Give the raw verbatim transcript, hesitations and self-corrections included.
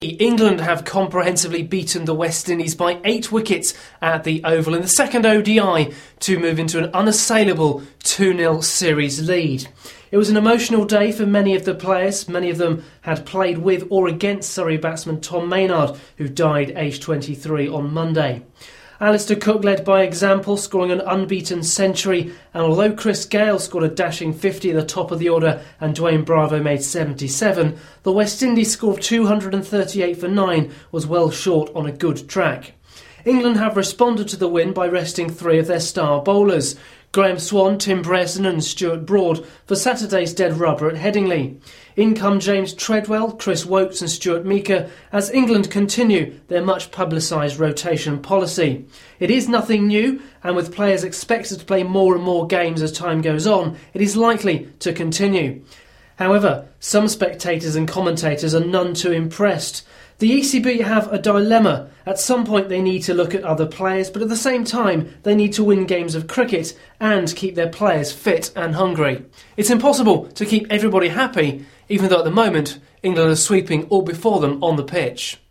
England have comprehensively beaten the West Indies by eight wickets at the Oval in the second O D I to move into an unassailable two nil series lead. It was an emotional day for many of the players. Many of them had played with or against Surrey batsman Tom Maynard, who died aged twenty-three on Monday. Alistair Cook led by example, scoring an unbeaten century, and although Chris Gayle scored a dashing fifty at the top of the order and Dwayne Bravo made seventy-seven, the West Indies score of two hundred thirty-eight for nine was well short on a good track. England have responded to the win by resting three of their star bowlers, Graham Swann, Tim Brereton and Stuart Broad, for Saturday's dead rubber at Headingley. In come James Treadwell, Chris Woakes and Stuart Meaker as England continue their much publicised rotation policy. It is nothing new, and with players expected to play more and more games as time goes on, it is likely to continue. However, some spectators and commentators are none too impressed. The E C B have a dilemma. At some point they need to look at other players, but at the same time they need to win games of cricket and keep their players fit and hungry. It's impossible to keep everybody happy, even though at the moment England are sweeping all before them on the pitch.